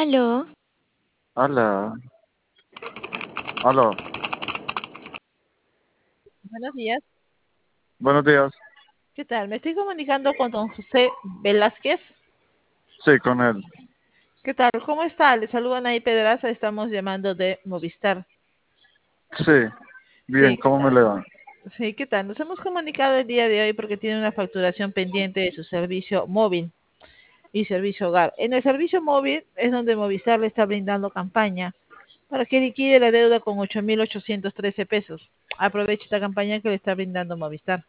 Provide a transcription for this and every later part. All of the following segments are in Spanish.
Aló, Hola, aló, Buenos días. buenos días. ¿Qué tal? Me estoy comunicando con don José Velázquez. Sí, con él. ¿Qué tal? ¿Cómo está? Le saludan ahí Pedraza. Estamos llamando de Movistar. Sí, bien, Sí, ¿qué ¿cómo me tal? le va? Sí, ¿qué tal? Nos hemos comunicado el día de hoy porque tiene una facturación pendiente de su servicio móvil y servicio hogar. En el servicio móvil es donde Movistar le está brindando campaña para que liquide la deuda con 8.813 pesos. Aproveche esta campaña que le está brindando Movistar.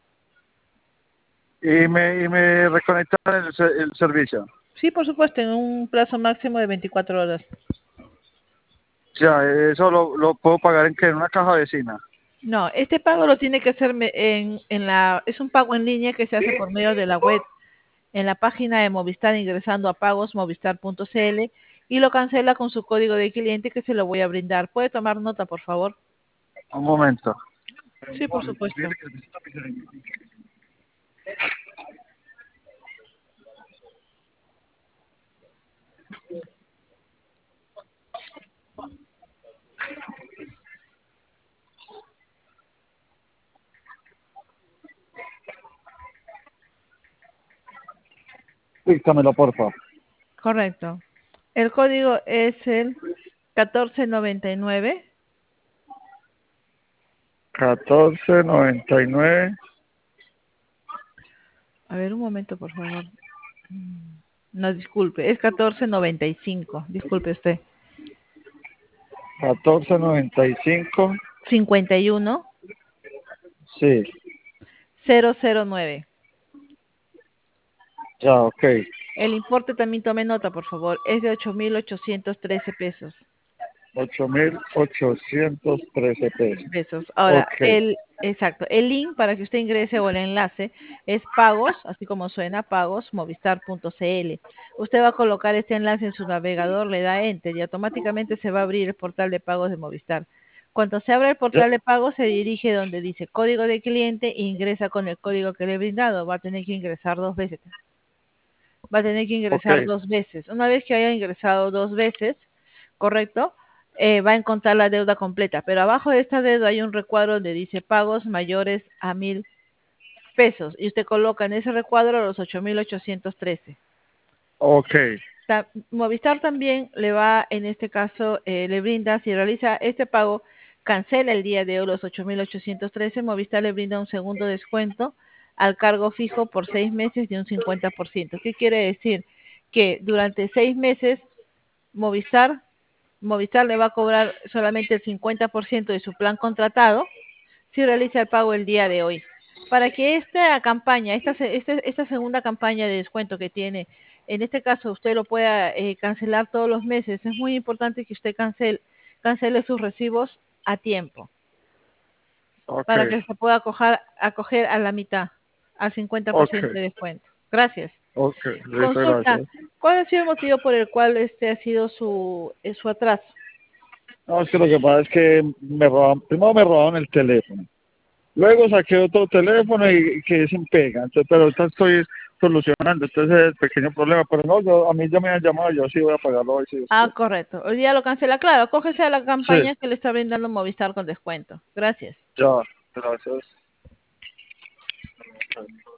Y me reconectaron el servicio. Sí, por supuesto, en un plazo máximo de 24 horas. Ya, eso lo puedo pagar en qué, en una caja vecina. No, este pago lo tiene que hacer es un pago en línea que se hace por medio de la web, en la página de Movistar ingresando a pagosmovistar.cl y lo cancela con su código de cliente que se lo voy a brindar. ¿Puede tomar nota, por favor? Un momento. Sí, por supuesto. Dígamelo, por favor. Correcto. El código es el 1499. 14.99. A ver, un momento, por favor. No, disculpe, es 1495. Disculpe usted. 14.95. 51 Sí, 009. ya, ok. El importe también tome nota, por favor. Es de 8.813 pesos. 8.813 pesos. Ahora, Ok, exacto, el link para que usted ingrese o el enlace es pagos, así como suena, pagosmovistar.cl. Usted va a colocar este enlace en su navegador, le da Enter y automáticamente se va a abrir el portal de pagos de Movistar. Cuando se abra el ya, portal de pagos, se dirige donde dice código de cliente e ingresa con el código que le he brindado. Va a tener que ingresar dos veces. Va a tener que ok, ingresar dos veces. Una vez que haya ingresado dos veces, ¿correcto? Va a encontrar la deuda completa, pero abajo de esta deuda hay un recuadro donde dice pagos mayores a 1.000 pesos y usted coloca en ese recuadro los 8.813. ok, Movistar también le va, en este caso, le brinda, si realiza este pago, cancela el día de hoy los 8.813, Movistar le brinda un segundo descuento al cargo fijo por 6 meses de un 50%. ¿Qué quiere decir? Que durante 6 meses Movistar, Movistar le va a cobrar solamente el 50% de su plan contratado si realiza el pago el día de hoy. Para que esta campaña, esta segunda campaña de descuento que tiene, en este caso usted lo pueda cancelar todos los meses, es muy importante que usted cancele sus recibos a tiempo ok, para que se pueda acoger a la mitad, al ok, 50% de descuento. Gracias. ok, listo, Consulta, gracias. ¿cuál ha sido el motivo por el cual este ha sido su atraso? No, es que lo que pasa es que primero me robaron el teléfono, luego saqué otro teléfono y quedé sin pega, entonces, pero ahorita estoy solucionando, entonces es el pequeño problema, pero no, a mí ya me han llamado, yo sí voy a pagarlo hoy, sí, Ah, correcto. Hoy día lo cancela. Claro, cógese a la sí, campaña que le está brindando Movistar con descuento. Gracias. ya, gracias.